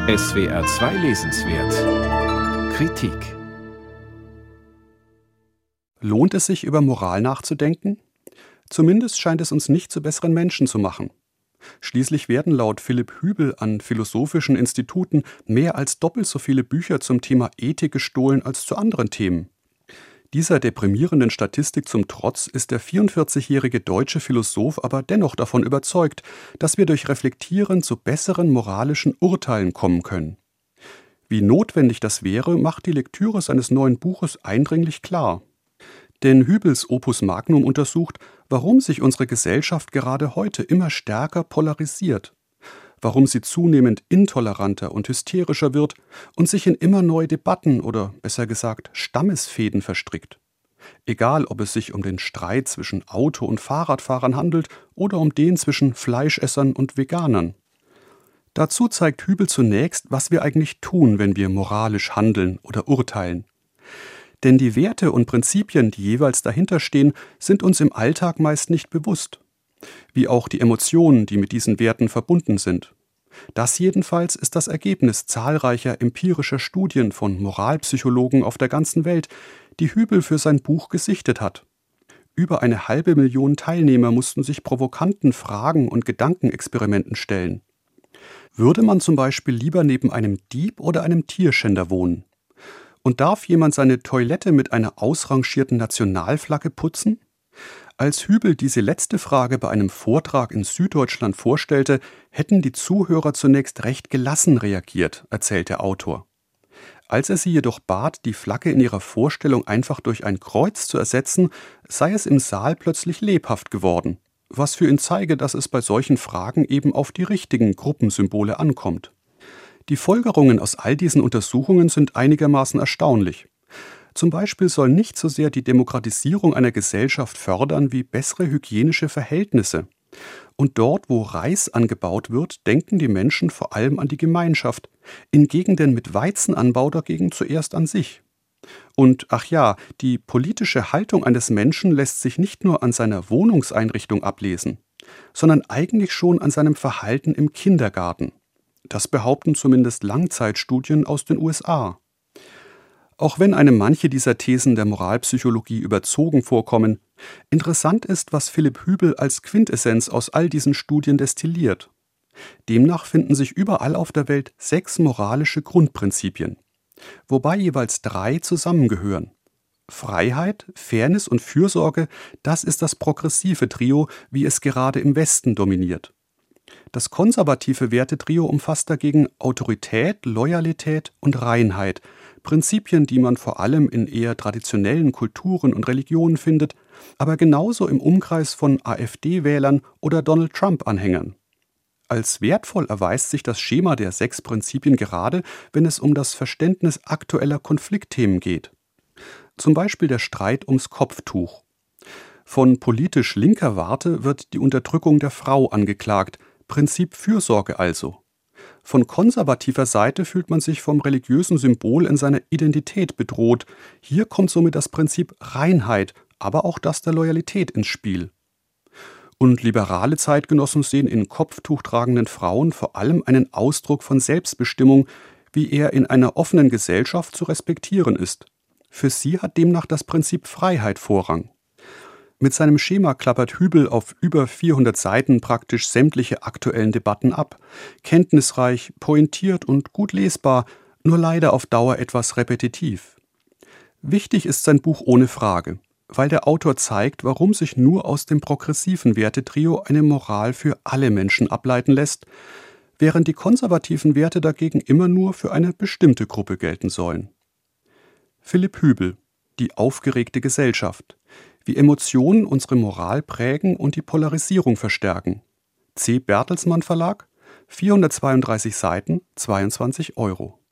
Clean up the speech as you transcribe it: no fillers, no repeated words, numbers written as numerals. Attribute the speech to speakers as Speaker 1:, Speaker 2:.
Speaker 1: SWR 2 Lesenswert Kritik.
Speaker 2: Lohnt es sich, über Moral nachzudenken? Zumindest scheint es uns nicht zu besseren Menschen zu machen. Schließlich werden laut Philipp Hübel an philosophischen Instituten mehr als doppelt so viele Bücher zum Thema Ethik gestohlen als zu anderen Themen. Dieser deprimierenden Statistik zum Trotz ist der 44-jährige deutsche Philosoph aber dennoch davon überzeugt, dass wir durch Reflektieren zu besseren moralischen Urteilen kommen können. Wie notwendig das wäre, macht die Lektüre seines neuen Buches eindringlich klar. Denn Hübels Opus Magnum untersucht, warum sich unsere Gesellschaft gerade heute immer stärker polarisiert, warum sie zunehmend intoleranter und hysterischer wird und sich in immer neue Debatten oder besser gesagt Stammesfehden verstrickt. Egal, ob es sich um den Streit zwischen Auto- und Fahrradfahrern handelt oder um den zwischen Fleischessern und Veganern. Dazu zeigt Hübel zunächst, was wir eigentlich tun, wenn wir moralisch handeln oder urteilen. Denn die Werte und Prinzipien, die jeweils dahinter stehen, sind uns im Alltag meist nicht bewusst. Wie auch die Emotionen, die mit diesen Werten verbunden sind. Das jedenfalls ist das Ergebnis zahlreicher empirischer Studien von Moralpsychologen auf der ganzen Welt, die Hübel für sein Buch gesichtet hat. Über 500.000 Teilnehmer mussten sich provokanten Fragen und Gedankenexperimenten stellen. Würde man zum Beispiel lieber neben einem Dieb oder einem Tierschänder wohnen? Und darf jemand seine Toilette mit einer ausrangierten Nationalflagge putzen? Als Hübel diese letzte Frage bei einem Vortrag in Süddeutschland vorstellte, hätten die Zuhörer zunächst recht gelassen reagiert, erzählt der Autor. Als er sie jedoch bat, die Flagge in ihrer Vorstellung einfach durch ein Kreuz zu ersetzen, sei es im Saal plötzlich lebhaft geworden, was für ihn zeige, dass es bei solchen Fragen eben auf die richtigen Gruppensymbole ankommt. Die Folgerungen aus all diesen Untersuchungen sind einigermaßen erstaunlich. Zum Beispiel soll nicht so sehr die Demokratisierung einer Gesellschaft fördern wie bessere hygienische Verhältnisse. Und dort, wo Reis angebaut wird, denken die Menschen vor allem an die Gemeinschaft, in Gegenden mit Weizenanbau dagegen zuerst an sich. Und ach ja, die politische Haltung eines Menschen lässt sich nicht nur an seiner Wohnungseinrichtung ablesen, sondern eigentlich schon an seinem Verhalten im Kindergarten. Das behaupten zumindest Langzeitstudien aus den USA. Auch wenn einem manche dieser Thesen der Moralpsychologie überzogen vorkommen, interessant ist, was Philipp Hübel als Quintessenz aus all diesen Studien destilliert. Demnach finden sich überall auf der Welt 6 moralische Grundprinzipien, wobei jeweils 3 zusammengehören. Freiheit, Fairness und Fürsorge, das ist das progressive Trio, wie es gerade im Westen dominiert. Das konservative Wertetrio umfasst dagegen Autorität, Loyalität und Reinheit, Prinzipien, die man vor allem in eher traditionellen Kulturen und Religionen findet, aber genauso im Umkreis von AfD-Wählern oder Donald Trump-Anhängern. Als wertvoll erweist sich das Schema der 6 Prinzipien gerade, wenn es um das Verständnis aktueller Konfliktthemen geht. Zum Beispiel der Streit ums Kopftuch. Von politisch linker Warte wird die Unterdrückung der Frau angeklagt, Prinzip Fürsorge also. Von konservativer Seite fühlt man sich vom religiösen Symbol in seiner Identität bedroht. Hier kommt somit das Prinzip Reinheit, aber auch das der Loyalität ins Spiel. Und liberale Zeitgenossen sehen in Kopftuch tragenden Frauen vor allem einen Ausdruck von Selbstbestimmung, wie er in einer offenen Gesellschaft zu respektieren ist. Für sie hat demnach das Prinzip Freiheit Vorrang. Mit seinem Schema klappert Hübel auf über 400 Seiten praktisch sämtliche aktuellen Debatten ab. Kenntnisreich, pointiert und gut lesbar, nur leider auf Dauer etwas repetitiv. Wichtig ist sein Buch ohne Frage, weil der Autor zeigt, warum sich nur aus dem progressiven Wertetrio eine Moral für alle Menschen ableiten lässt, während die konservativen Werte dagegen immer nur für eine bestimmte Gruppe gelten sollen. Philipp Hübel, Die aufgeregte Gesellschaft. Wie Emotionen unsere Moral prägen und die Polarisierung verstärken. C. Bertelsmann Verlag, 432 Seiten, 22 €.